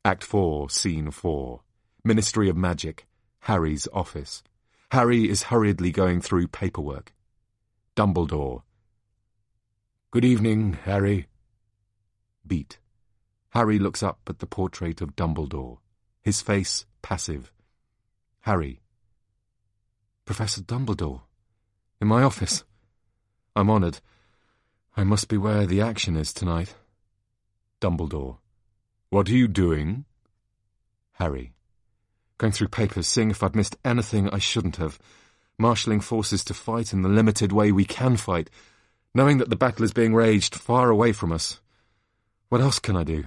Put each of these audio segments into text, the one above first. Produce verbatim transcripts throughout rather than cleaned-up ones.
Act four, Scene four. Ministry of Magic. Harry's office. Harry is hurriedly going through paperwork. Dumbledore. Good evening, Harry. Beat. Harry looks up at the portrait of Dumbledore, his face passive. Harry. Professor Dumbledore. In my office. I'm honoured. I must be where the action is tonight. Dumbledore. What are you doing? Harry. Going through papers, seeing if I'd missed anything I shouldn't have. Marshalling forces to fight in the limited way we can fight, knowing that the battle is being raged far away from us. What else can I do?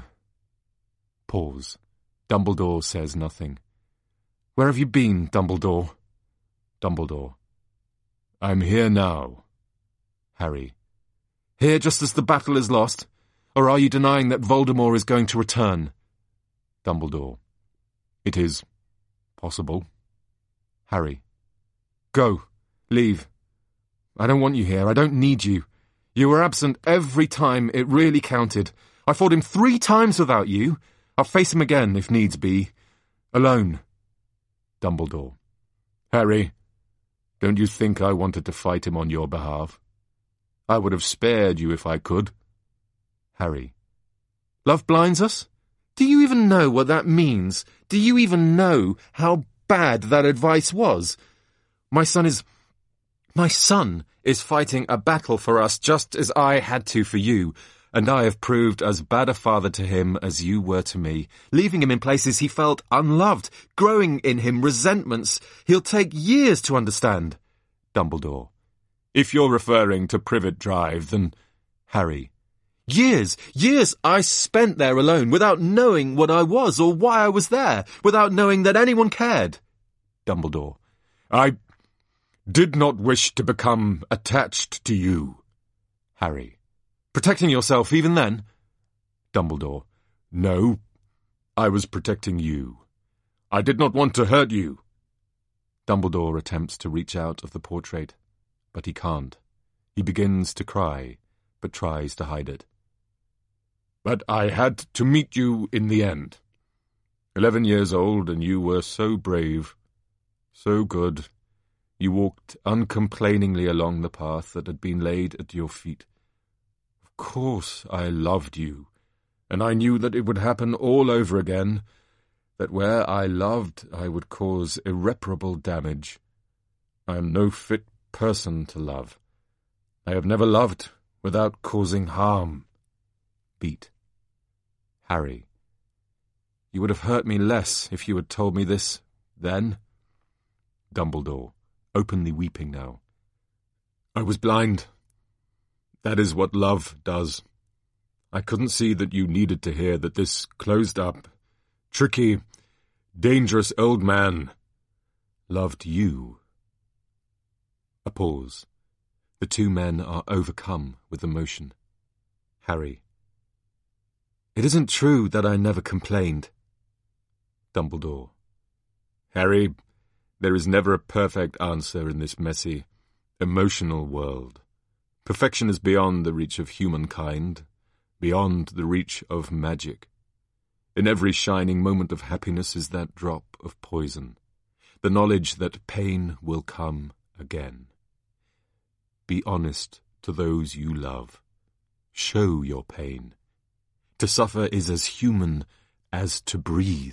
Pause. Dumbledore says nothing. Where have you been, Dumbledore? Dumbledore. I'm here now. Harry. Here just as the battle is lost? Or are you denying that Voldemort is going to return? Dumbledore. It is possible. Harry. Go. Leave. I don't want you here. I don't need you. You were absent every time it really counted. I fought him three times without you. I'll face him again, if needs be. Alone. Dumbledore. Harry, don't you think I wanted to fight him on your behalf? I would have spared you if I could. Harry. Love blinds us? Do you even know what that means? Do you even know how bad that advice was? My son is... My son is fighting a battle for us just as I had to for you, and I have proved as bad a father to him as you were to me, leaving him in places he felt unloved, growing in him resentments he'll take years to understand. Dumbledore. If you're referring to Privet Drive, then... Harry. Years, years I spent there alone, without knowing what I was or why I was there, without knowing that anyone cared. Dumbledore. I did not wish to become attached to you. Harry. Protecting yourself even then? Dumbledore. No, I was protecting you. I did not want to hurt you. Dumbledore attempts to reach out of the portrait, but he can't. He begins to cry, but tries to hide it. But I had to meet you in the end. Eleven years old, and you were so brave, so good. You walked uncomplainingly along the path that had been laid at your feet. Of course I loved you, and I knew that it would happen all over again, that where I loved I would cause irreparable damage. I am no fit person to love. I have never loved without causing harm. Beat. Harry. You would have hurt me less if you had told me this then. Dumbledore, openly weeping now. I was blind. That is what love does. I couldn't see that you needed to hear that this closed-up, tricky, dangerous old man loved you. A pause. The two men are overcome with emotion. Harry. It isn't true that I never complained. Dumbledore. Harry, there is never a perfect answer in this messy, emotional world. Perfection is beyond the reach of humankind, beyond the reach of magic. In every shining moment of happiness is that drop of poison, the knowledge that pain will come again. Be honest to those you love. Show your pain. To suffer is as human as to breathe.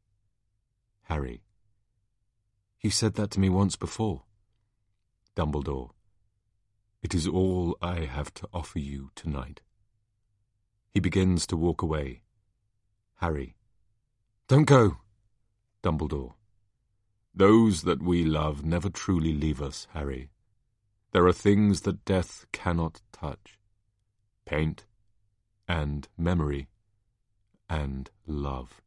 Harry. You said that to me once before. Dumbledore. It is all I have to offer you tonight. He begins to walk away. Harry. Don't go. Dumbledore. Those that we love never truly leave us, Harry. There are things that death cannot touch. Paint, and memory, and love.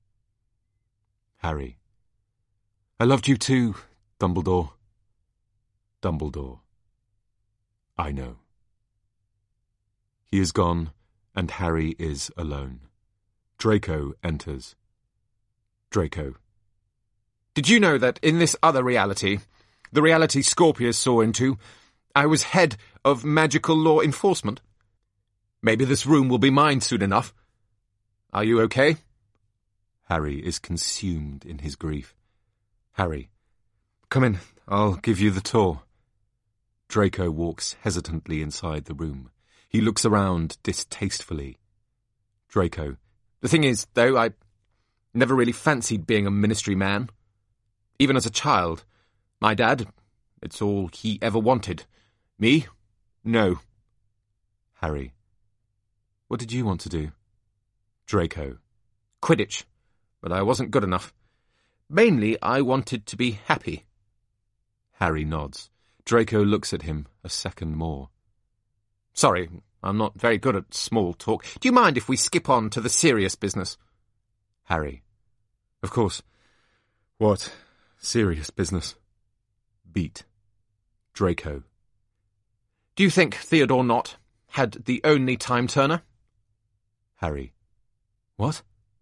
Harry. I loved you too, Dumbledore. Dumbledore. I know. He is gone, and Harry is alone. Draco enters. Draco. Did you know that in this other reality, the reality Scorpius saw into, I was head of magical law enforcement? Maybe this room will be mine soon enough. Are you okay? Harry is consumed in his grief. Harry, come in, I'll give you the tour. Draco walks hesitantly inside the room. He looks around distastefully. Draco, the thing is, though, I never really fancied being a ministry man. Even as a child. My dad, it's all he ever wanted. Me? No. Harry, what did you want to do? Draco, Quidditch, but I wasn't good enough. Mainly, I wanted to be happy. Harry nods. Draco looks at him a second more. Sorry, I'm not very good at small talk. Do you mind if we skip on to the serious business? Harry, of course. What serious business? Beat. Draco, do you think Theodore Nott had the only time-turner? Harry, what?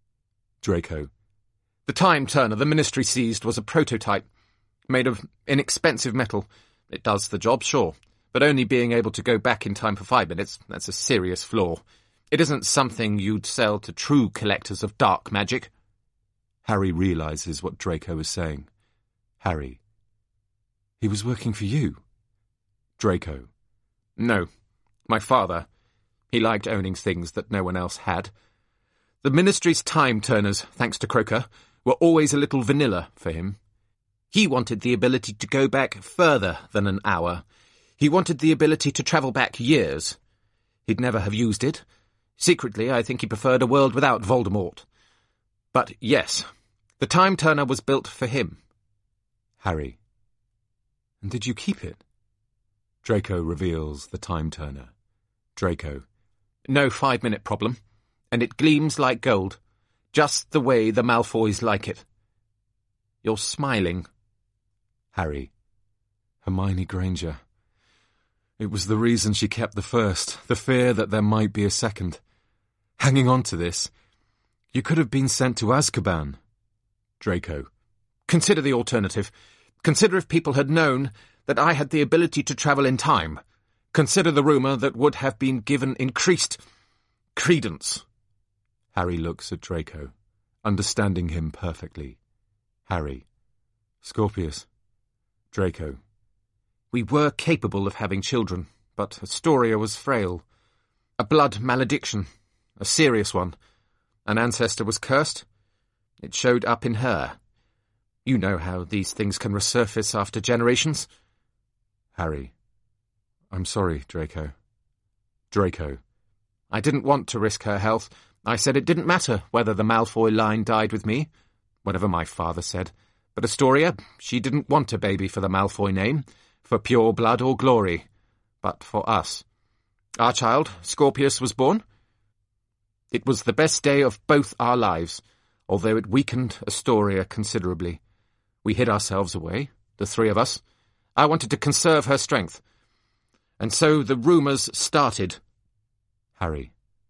Draco, the time-turner the Ministry seized was a prototype, made of inexpensive metal. It does the job, sure, but only being able to go back in time for five minutes, that's a serious flaw. It isn't something you'd sell to true collectors of dark magic. Harry realises what Draco is saying. Harry, he was working for you? Draco, no, my father. He liked owning things that no one else had. The Ministry's time-turners, thanks to Croker, were always a little vanilla for him. He wanted the ability to go back further than an hour. He wanted the ability to travel back years. He'd never have used it. Secretly, I think he preferred a world without Voldemort. But yes, the time-turner was built for him. Harry, and did you keep it? Draco reveals the time-turner. Draco, no five-minute problem, and it gleams like gold, just the way the Malfoys like it. You're smiling. Harry, Hermione Granger. It was the reason she kept the first, the fear that there might be a second. Hanging on to this, you could have been sent to Azkaban. Draco, consider the alternative. Consider if people had known that I had the ability to travel in time. Consider the rumour that would have been given increased credence. Harry looks at Draco, understanding him perfectly. Harry, Scorpius. Draco, we were capable of having children, but Astoria was frail. A blood malediction, a serious one. An ancestor was cursed. It showed up in her. You know how these things can resurface after generations. Harry, I'm sorry, Draco. Draco, I didn't want to risk her health. I said it didn't matter whether the Malfoy line died with me, whatever my father said. But Astoria, she didn't want a baby for the Malfoy name, for pure blood or glory, but for us. Our child, Scorpius, was born. It was the best day of both our lives, although it weakened Astoria considerably. We hid ourselves away, the three of us. I wanted to conserve her strength. And so the rumours started. Harry,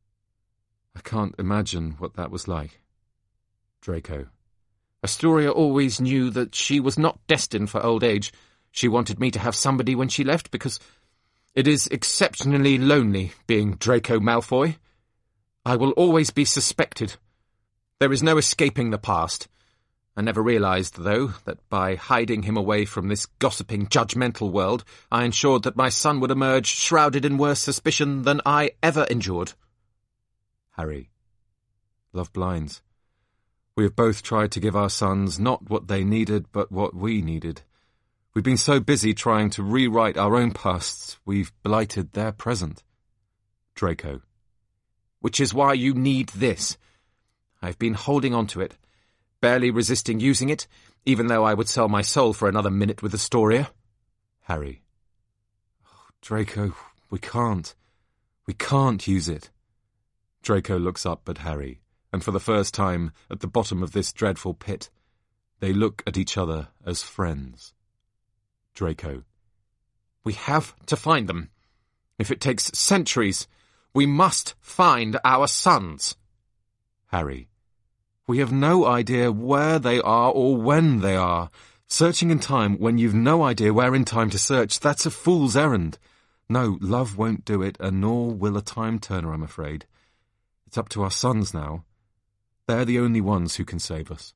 I can't imagine what that was like. Draco, Astoria always knew that she was not destined for old age. She wanted me to have somebody when she left, because it is exceptionally lonely being Draco Malfoy. I will always be suspected. There is no escaping the past. I never realised, though, that by hiding him away from this gossiping, judgmental world, I ensured that my son would emerge shrouded in worse suspicion than I ever endured. Harry, love blinds. We have both tried to give our sons not what they needed, but what we needed. We've been so busy trying to rewrite our own pasts, we've blighted their present. Draco, which is why you need this. I've been holding on to it, barely resisting using it, even though I would sell my soul for another minute with Astoria. Harry, oh, Draco, we can't. We can't use it. Draco looks up at Harry, and for the first time, at the bottom of this dreadful pit, they look at each other as friends. Draco, we have to find them. If it takes centuries, we must find our sons. Harry, we have no idea where they are or when they are. Searching in time when you've no idea where in time to search, that's a fool's errand. No, love won't do it, and nor will a time-turner, I'm afraid. It's up to our sons now. They're the only ones who can save us.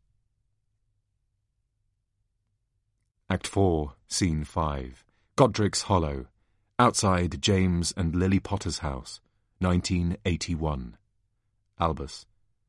Act four, Scene five. Godric's Hollow. Outside James and Lily Potter's house. nineteen eighty-one. Albus.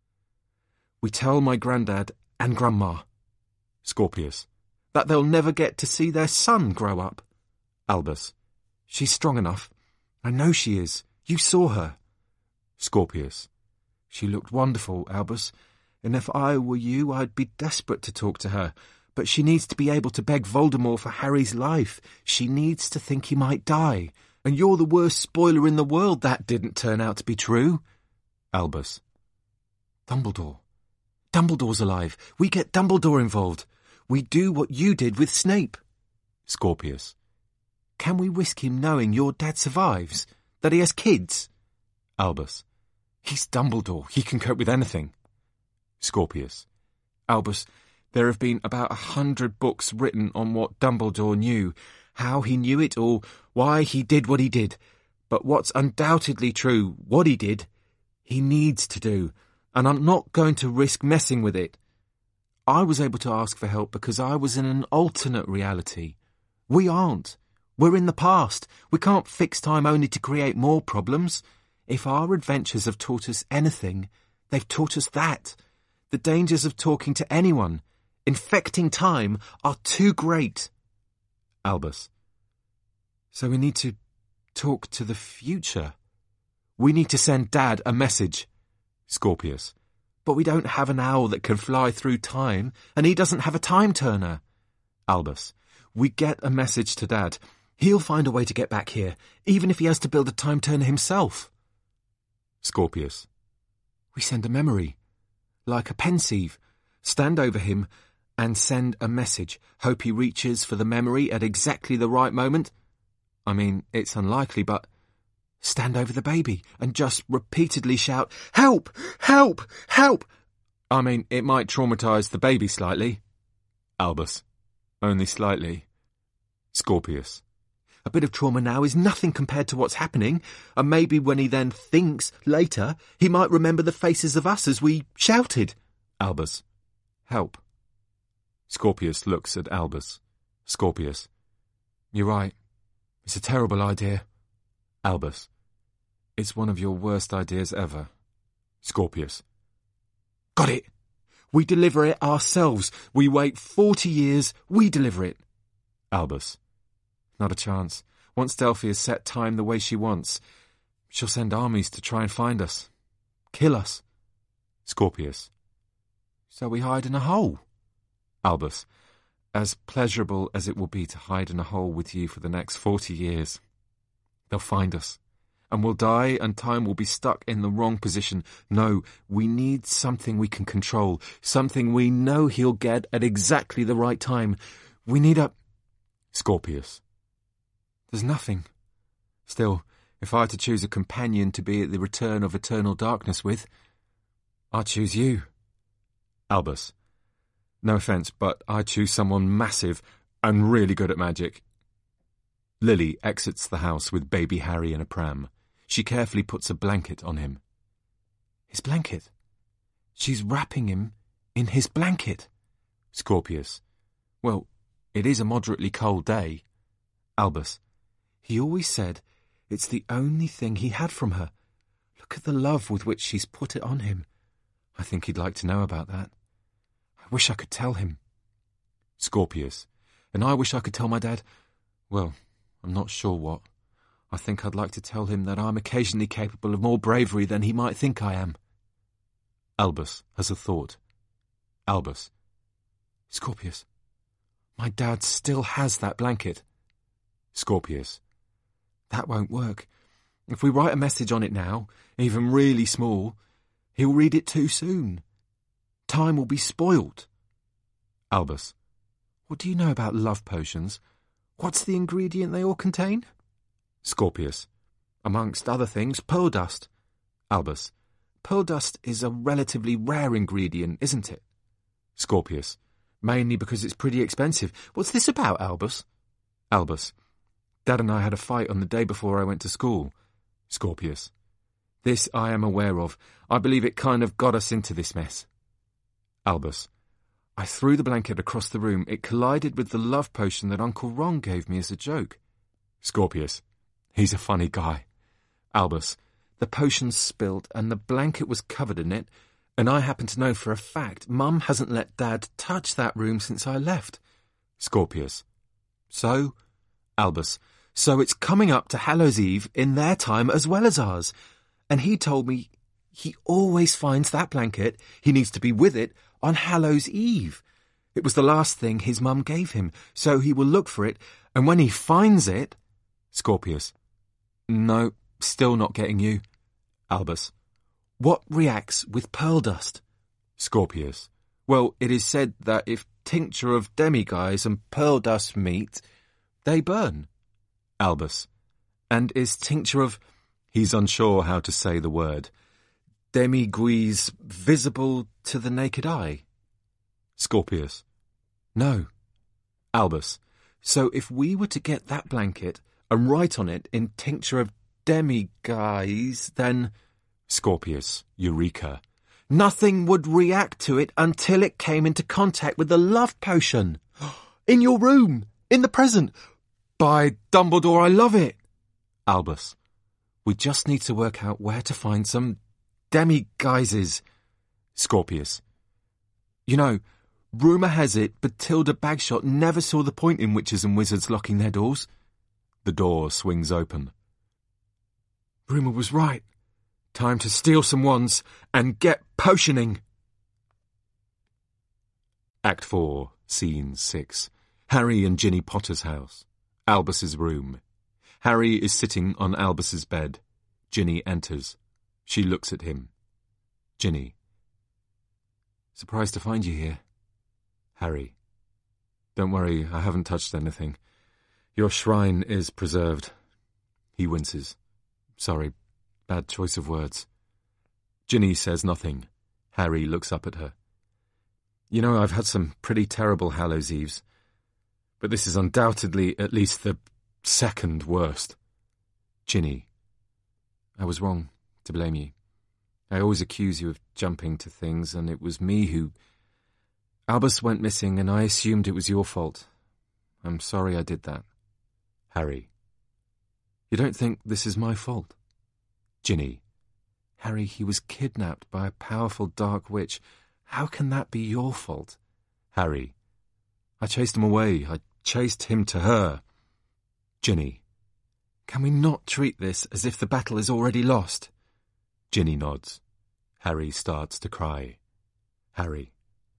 We tell my grandad and grandma. Scorpius. That they'll never get to see their son grow up. Albus. She's strong enough. I know she is. You saw her. Scorpius. She looked wonderful, Albus, and if I were you, I'd be desperate to talk to her. But she needs to be able to beg Voldemort for Harry's life. She needs to think he might die. And you're the worst spoiler in the world. That didn't turn out to be true. Albus. Dumbledore. Dumbledore's alive. We get Dumbledore involved. We do what you did with Snape. Scorpius. Can we risk him knowing your dad survives? That he has kids? Albus. He's Dumbledore. He can cope with anything. Scorpius. Albus, there have been about a hundred books written on what Dumbledore knew, how he knew it, or why he did what he did. But what's undoubtedly true, what he did, he needs to do, and I'm not going to risk messing with it. I was able to ask for help because I was in an alternate reality. We aren't. We're in the past. We can't fix time only to create more problems. If our adventures have taught us anything, they've taught us that. The dangers of talking to anyone, infecting time, are too great. Albus. So we need to talk to the future. We need to send Dad a message. Scorpius. But we don't have an owl that can fly through time, and he doesn't have a time-turner. Albus. We get a message to Dad. He'll find a way to get back here, even if he has to build a time-turner himself. Scorpius. We send a memory, like a pensieve, stand over him and send a message. Hope he reaches for the memory at exactly the right moment. I mean, it's unlikely, but stand over the baby and just repeatedly shout, "Help! Help! Help!" I mean, it might traumatise the baby slightly. Albus. Only slightly. Scorpius. A bit of trauma now is nothing compared to what's happening, and maybe when he then thinks later, he might remember the faces of us as we shouted. Albus. Help. Scorpius looks at Albus. Scorpius. You're right. It's a terrible idea. Albus. It's one of your worst ideas ever. Scorpius. Got it. We deliver it ourselves. We wait forty years, we deliver it. Albus. Not a chance. Once Delphi has set time the way she wants, she'll send armies to try and find us. Kill us. Scorpius. So we hide in a hole. Albus. As pleasurable as it will be to hide in a hole with you for the next forty years. They'll find us, and we'll die, and time will be stuck in the wrong position. No, we need something we can control, something we know he'll get at exactly the right time. We need a... Scorpius. There's nothing. Still, if I had to choose a companion to be at the return of eternal darkness with, I'd choose you. Albus. No offence, but I'd choose someone massive and really good at magic. Lily exits the house with baby Harry in a pram. She carefully puts a blanket on him. His blanket? She's wrapping him in his blanket. Scorpius. Well, it is a moderately cold day. Albus. He always said it's the only thing he had from her. Look at the love with which she's put it on him. I think he'd like to know about that. I wish I could tell him. Scorpius. And I wish I could tell my dad, well, I'm not sure what. I think I'd like to tell him that I'm occasionally capable of more bravery than he might think I am. Albus has a thought. Albus. Scorpius. My dad still has that blanket. Scorpius. That won't work. If we write a message on it now, even really small, he'll read it too soon. Time will be spoilt. Albus. What do you know about love potions? What's the ingredient they all contain? Scorpius. Amongst other things, pearl dust. Albus. Pearl dust is a relatively rare ingredient, isn't it? Scorpius. Mainly because it's pretty expensive. What's this about, Albus? Albus. Dad and I had a fight on the day before I went to school. Scorpius. This I am aware of. I believe it kind of got us into this mess. Albus: I threw the blanket across the room. It collided with the love potion that Uncle Ron gave me as a joke. Scorpius: He's a funny guy. Albus: The potion spilled and the blanket was covered in it, and I happen to know for a fact Mum hasn't let Dad touch that room since I left. Scorpius: So? Albus: So it's coming up to Hallows Eve in their time as well as ours. And he told me he always finds that blanket. He needs to be with it on Hallows Eve. It was the last thing his mum gave him, so he will look for it, and when he finds it... Scorpius: No, still not getting you. Albus: What reacts with pearl dust? Scorpius: Well, it is said that if tincture of demiguise and pearl dust meet, they burn. Albus: And is tincture of... He's unsure how to say the word. Demiguise visible to the naked eye? Scorpius: No. Albus: So if we were to get that blanket and write on it in tincture of demiguise, then... Scorpius: Eureka. Nothing would react to it until it came into contact with the love potion. In your room, in the present. By Dumbledore, I love it. Albus: We just need to work out where to find some demiguises. Scorpius: You know, rumour has it Bathilda Bagshot never saw the point in witches and wizards locking their doors. The door swings open. Rumour was right. Time to steal some wands and get potioning. Act four, Scene six. Harry and Ginny Potter's house. Albus's room. Harry is sitting on Albus's bed. Ginny enters. She looks at him. Ginny: Surprised to find you here. Harry: Don't worry, I haven't touched anything. Your shrine is preserved. He winces. Sorry, bad choice of words. Ginny says nothing. Harry looks up at her. You know, I've had some pretty terrible Hallows Eves, but this is undoubtedly at least the second worst. Ginny: I was wrong to blame you. I always accuse you of jumping to things, and it was me who... Albus went missing, and I assumed it was your fault. I'm sorry I did that. Harry: You don't think this is my fault? Ginny: Harry, he was kidnapped by a powerful dark witch. How can that be your fault? Harry: I chased him away. I chased him to her. Ginny: Can we not treat this as if the battle is already lost? Ginny nods. Harry starts to cry. Harry: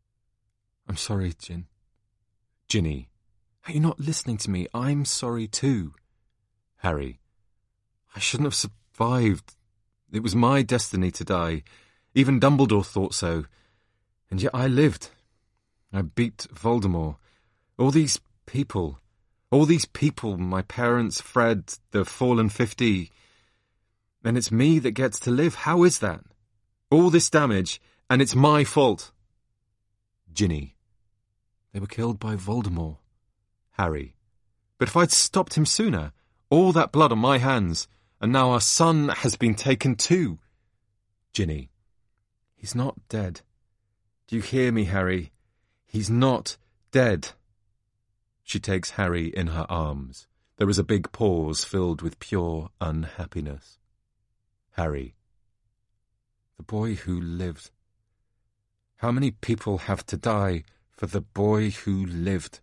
I'm sorry, Gin. Ginny: Are you not listening to me? I'm sorry too. Harry: I shouldn't have survived. It was my destiny to die. Even Dumbledore thought so. And yet I lived. I beat Voldemort. All these people... All these people, my parents, Fred, the fallen fifty... And it's me that gets to live. How is that? All this damage, and it's my fault. Ginny: They were killed by Voldemort. Harry: But if I'd stopped him sooner, all that blood on my hands, and now our son has been taken too. Ginny: He's not dead. Do you hear me, Harry? He's not dead. She takes Harry in her arms. There is a big pause filled with pure unhappiness. Harry: The boy who lived. How many people have to die for the boy who lived?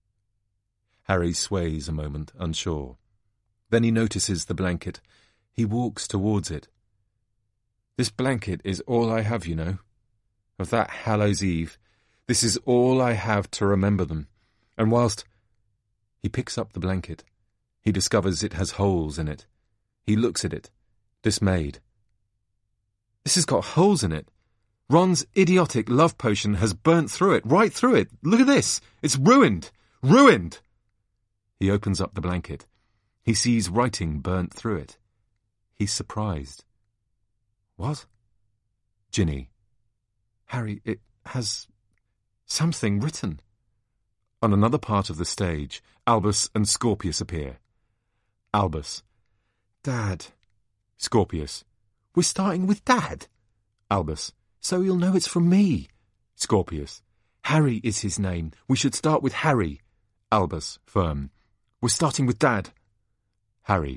Harry sways a moment, unsure. Then he notices the blanket. He walks towards it. This blanket is all I have, you know. Of that Hallows Eve. This is all I have to remember them. And whilst... He picks up the blanket. He discovers it has holes in it. He looks at it, dismayed. This has got holes in it. Ron's idiotic love potion has burnt through it, right through it. Look at this. It's ruined. Ruined! He opens up the blanket. He sees writing burnt through it. He's surprised. What? Ginny: Harry, it has something written. On another part of the stage, Albus and Scorpius appear. Albus: Dad. Scorpius: We're starting with Dad? Albus: So he'll know it's from me. Scorpius. Harry is his name. We should start with Harry. Albus, firm. We're starting with Dad. Harry.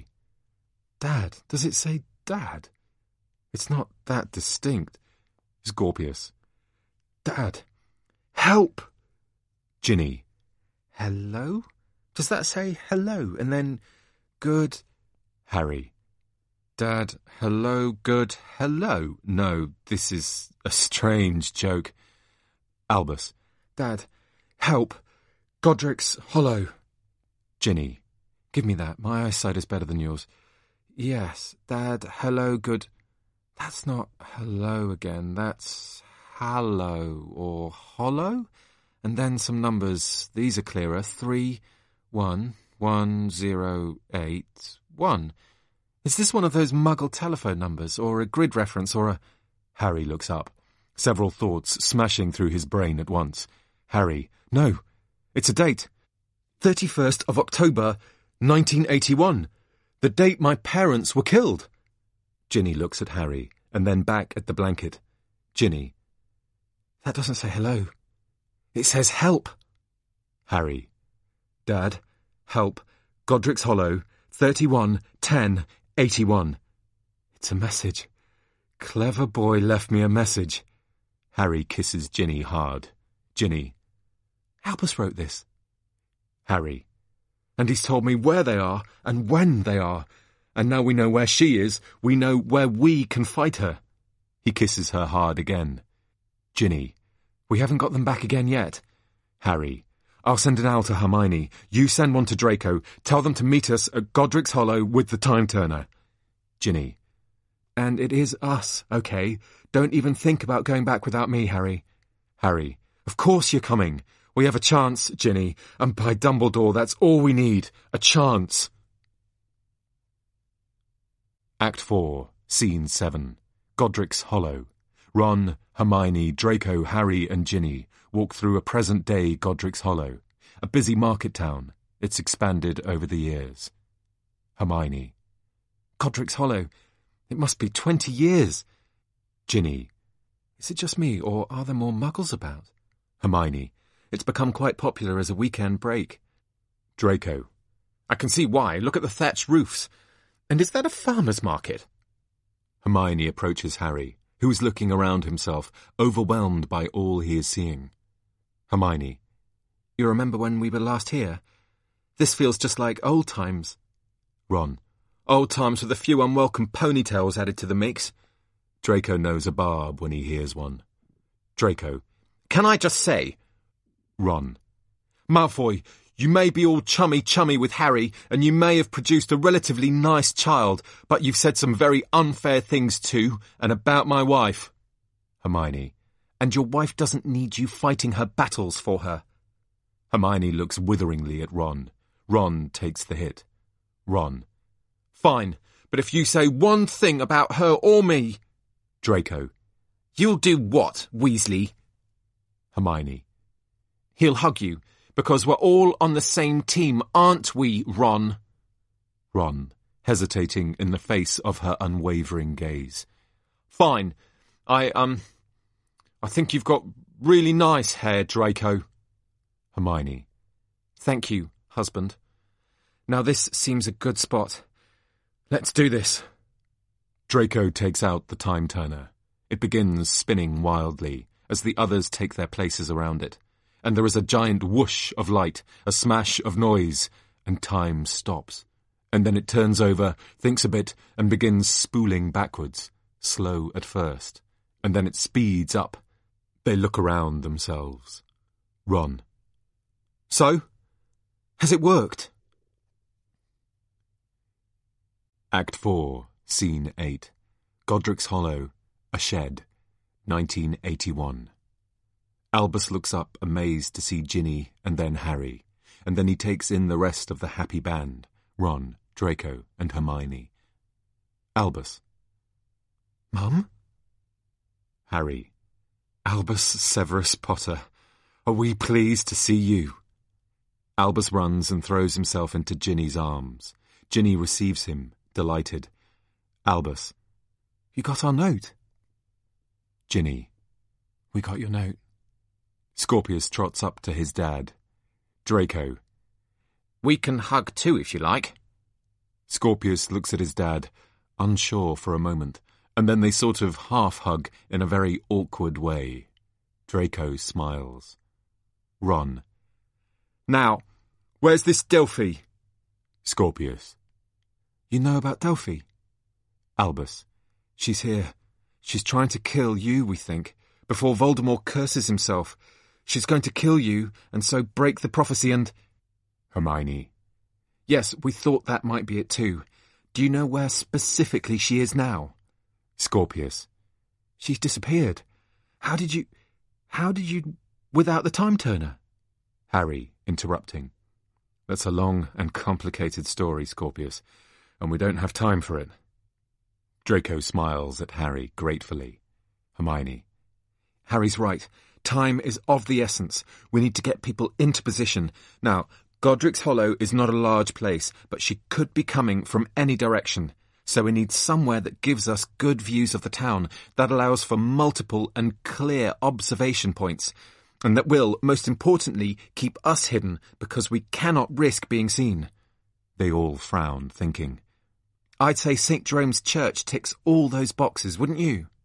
Dad? Does it say Dad? It's not that distinct. Scorpius. Dad. Help! Ginny. Hello? Does that say hello and then good? Harry. Dad, hello, good, hello. No, this is a strange joke. Albus. Dad, help. Godric's Hollow. Ginny. Give me that. My eyesight is better than yours. Yes, Dad, hello, good. That's not hello again. That's hallow or hollow. And then some numbers. These are clearer. Three, one, one, zero, eight, one. Is this one of those muggle telephone numbers, or a grid reference, or a... Harry looks up, several thoughts smashing through his brain at once. Harry. No, it's a date. thirty-first of October, nineteen eighty-one. The date my parents were killed. Ginny looks at Harry, and then back at the blanket. Ginny. That doesn't say hello. It says help. Harry. Dad, help. Godric's Hollow, thirty-one, ten, eighty-one. It's a message. Clever boy left me a message. Harry kisses Ginny hard. Ginny. Albus wrote this. Harry. And he's told me where they are and when they are. And now we know where she is, we know where we can fight her. He kisses her hard again. Ginny. We haven't got them back again yet. Harry. I'll send an owl to Hermione. You send one to Draco. Tell them to meet us at Godric's Hollow with the time turner. Ginny. And it is us, okay? Don't even think about going back without me, Harry. Harry. Of course you're coming. We have a chance, Ginny. And by Dumbledore, that's all we need. A chance. Act four, Scene seven. Godric's Hollow. Ron, Hermione, Draco, Harry and Ginny walk through a present-day Godric's Hollow, a busy market town. It's expanded over the years. Hermione. Godric's Hollow. It must be twenty years. Ginny. Is it just me, or are there more muggles about? Hermione. It's become quite popular as a weekend break. Draco. I can see why. Look at the thatched roofs. And is that a farmer's market? Hermione approaches Harry, who is looking around himself, overwhelmed by all he is seeing. Hermione. You remember when we were last here? This feels just like old times. Ron. Old times with a few unwelcome ponytails added to the mix. Draco knows a barb when he hears one. Draco. Can I just say... Ron. Malfoy, you may be all chummy-chummy with Harry, and you may have produced a relatively nice child, but you've said some very unfair things to and about my wife. Hermione. And your wife doesn't need you fighting her battles for her. Hermione looks witheringly at Ron. Ron takes the hit. Ron. Fine, but if you say one thing about her or me... Draco. You'll do what, Weasley? Hermione. He'll hug you, because we're all on the same team, aren't we, Ron? Ron, hesitating in the face of her unwavering gaze. Fine. I, um... I think you've got really nice hair, Draco. Hermione. Thank you, husband. Now this seems a good spot. Let's do this. Draco takes out the time turner. It begins spinning wildly as the others take their places around it. And there is a giant whoosh of light, a smash of noise, and time stops. And then it turns over, thinks a bit, and begins spooling backwards, slow at first. And then it speeds up. They look around themselves. Ron. So? Has it worked? Act four, Scene eight. Godric's Hollow, a shed, nineteen eighty-one. Albus looks up, amazed to see Ginny and then Harry, and then he takes in the rest of the happy band, Ron, Draco, and Hermione. Albus. Mum? Harry. Albus Severus Potter, are we pleased to see you? Albus runs and throws himself into Ginny's arms. Ginny receives him, delighted. Albus. You got our note? Ginny. We got your note. Scorpius trots up to his dad. Draco. We can hug too, if you like. Scorpius looks at his dad, unsure for a moment, and then they sort of half-hug in a very awkward way. Draco smiles. Ron. Now, where's this Delphi? Scorpius. You know about Delphi? Albus. She's here. She's trying to kill you, we think, before Voldemort curses himself. She's going to kill you, and so break the prophecy and... Hermione. Yes, we thought that might be it too. Do you know where specifically she is now? Scorpius. She's disappeared. How did you... How did you... Without the time turner? Harry, interrupting. That's a long and complicated story, Scorpius, and we don't have time for it. Draco smiles at Harry gratefully. Hermione. Harry's right. Time is of the essence. We need to get people into position. Now, Godric's Hollow is not a large place, but she could be coming from any direction. So we need somewhere that gives us good views of the town, that allows for multiple and clear observation points, and that will, most importantly, keep us hidden, because we cannot risk being seen. They all frown, thinking. I'd say Saint Jerome's Church ticks all those boxes, wouldn't you?